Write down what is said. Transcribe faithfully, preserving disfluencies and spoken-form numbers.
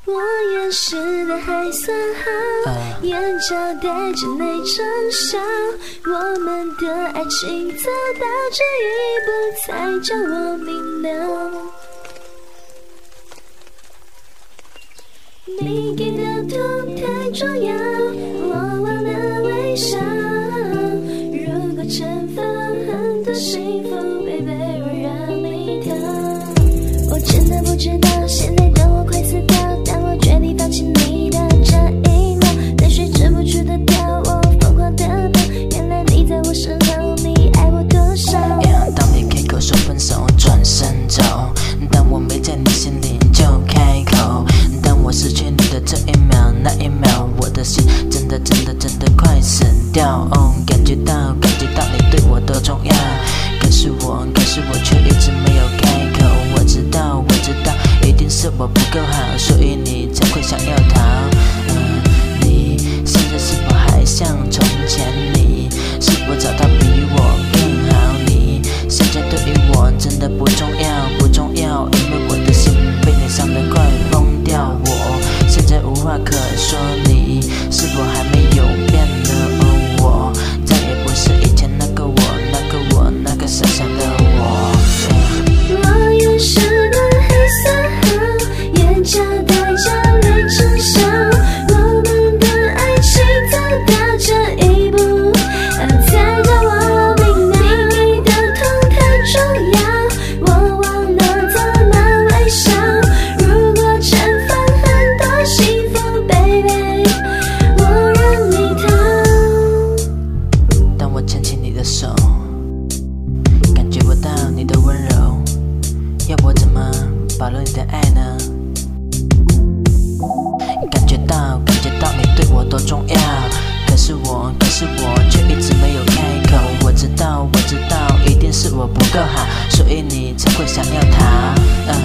我掩饰的还算好， uh. 眼角带着泪成笑，我们的爱情走到这一步才叫我明了。你给的痛太重要，我忘了微笑。如果惩罚很多幸福 ，baby 我让你逃。我真的不知道，现在的我快死掉。当我决定放弃你的这一秒，泪水止不住的掉，我疯狂的跑。原来你在我身后，你爱我多少？ Yeah, 当你开口说分手，转身走。当我没在你心里就开口。当我失去你的这一秒，那一秒我的心真的真的真的快死掉。哦，感觉到感觉到你对我多重要，可是我可是我却一直没有开口。我知道我知道，一定是我不够好，所以你才会想要逃。嗯，你现在是否还像从前？你是否找到比我更好？你现在对于我真的不重要不重要，因为我的心被你伤得快疯掉。我现在无话可说，你是否还没有变呢？哦，我再也不是以前那个我，那个我，那个傻傻的我。 我掩饰的还算好，眼角带着泪成笑，我们的爱情走到这一步，才叫我明了。你给的痛太重要，我忘了怎么微笑。如果惩罚很多幸福 ，baby 我让你逃。 当我牵起你的手，感觉不到你的温柔，要我怎么保留你的爱呢？感觉到感觉到你对我多重要，可是我可是我却一直没有开口。我知道我知道，一定是我不够好，所以你才会想要逃。嗯，